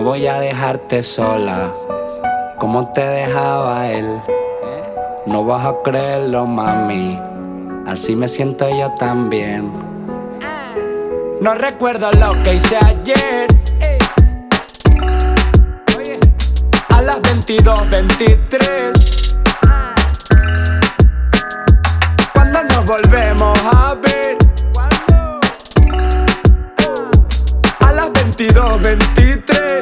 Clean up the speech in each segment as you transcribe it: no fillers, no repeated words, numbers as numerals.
voy a dejarte sola, como te dejaba él. No vas a creerlo, mami, así me siento yo también. No recuerdo lo que hice ayer, a las 22:23, cuando nos volvemos a ver, a las 22:23.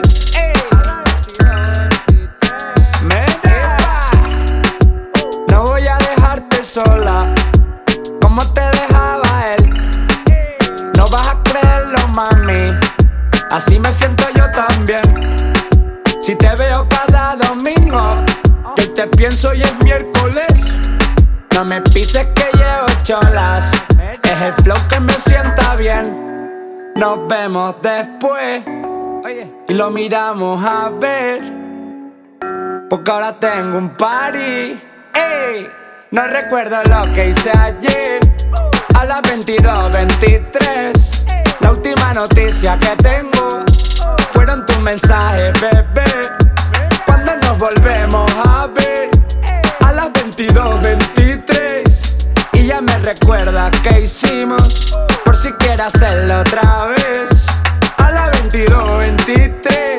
No voy a dejarte sola, como te dejaba él. No vas a creerlo, mami, así me siento yo también. Si te veo cada domingo, yo te pienso y es miércoles. No me pises que llevo cholas, es el flow que me sienta bien. Nos vemos después y lo miramos a ver, porque ahora tengo un party. Ey, no recuerdo lo que hice ayer, a las 22:23. La última noticia que tengo fueron tus mensajes, bebé. Cuando nos volvemos a ver, a las 22:23. Y ya me recuerda que hicimos, por si quieres hacerlo otra vez, a las 22:23.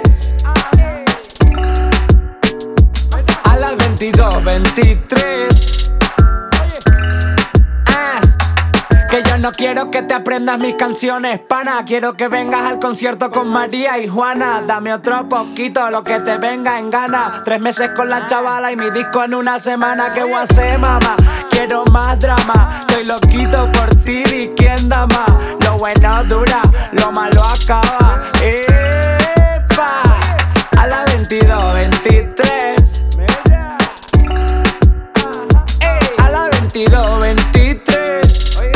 A las 22:23. Que yo no quiero que te aprendas mis canciones, pana. Quiero que vengas al concierto con María y Juana. Dame otro poquito, lo que te venga en gana. 3 meses con la chavala y mi disco en una semana. ¿Qué voy a hacer, mamá? Quiero más drama. Estoy loquito por ti, ¿y quién da más? Lo bueno dura, lo malo acaba. ¡Epa! A las 22:23. A las 22:23.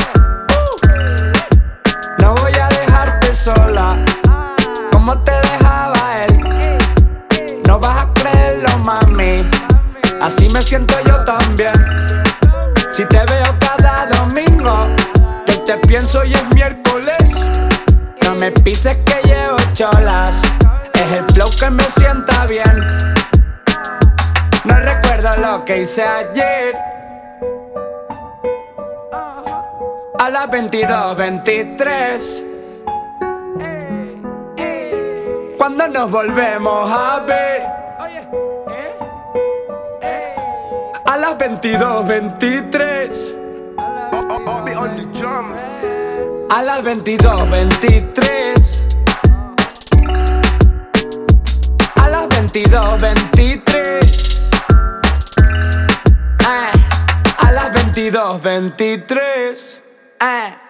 No voy a dejarte sola, como te dejaba él. No vas a creerlo, mami, así me siento yo también. Si te veo cada domingo, yo te pienso y es miércoles. No me pises que llevo cholas, es el flow que me sienta bien. No recuerdo lo que hice ayer, a las 22:23. Cuando nos volvemos a ver, a las 22:23. A las 22:23. A las 22:23. A las 22:23.